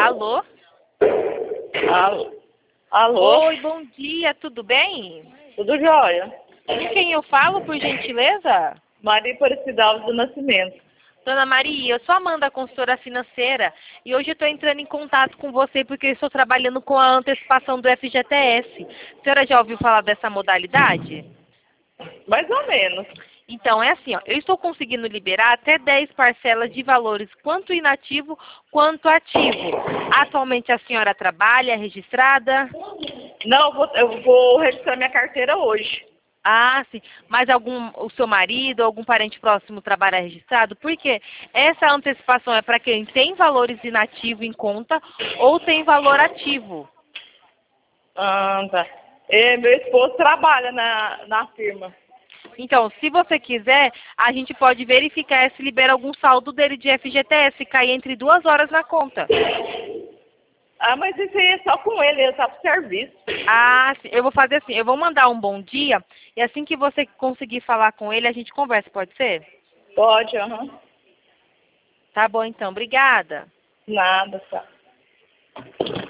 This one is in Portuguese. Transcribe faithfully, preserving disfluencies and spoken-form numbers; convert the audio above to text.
Alô? Alô? Alô? Oi, bom dia, tudo bem? Tudo jóia? Com quem eu falo, por gentileza? Maria Aparecida Alves do Nascimento. Dona Maria, eu sou a Amanda, consultora financeira, e hoje eu estou entrando em contato com você porque eu estou trabalhando com a antecipação do F G T S. A senhora já ouviu falar dessa modalidade? Mais ou menos. Então, é assim, ó, eu estou conseguindo liberar até dez parcelas de valores, quanto inativo quanto ativo. Atualmente a senhora trabalha, é registrada? Não, eu vou, eu vou registrar minha carteira hoje. Ah, sim. Mas algum, o seu marido, algum parente próximo trabalha registrado? Porque essa antecipação é para quem tem valores inativos em conta ou tem valor ativo. Ah, tá. E meu esposo trabalha na, na firma. Então, se você quiser, a gente pode verificar se libera algum saldo dele de F G T S, cair entre duas horas na conta. Ah, mas isso aí é só com ele, ele tá pro serviço. Ah, sim. Eu vou fazer assim, eu vou mandar um bom dia, e assim que você conseguir falar com ele, a gente conversa, pode ser? Pode, aham. Tá bom então, obrigada. Nada, tá.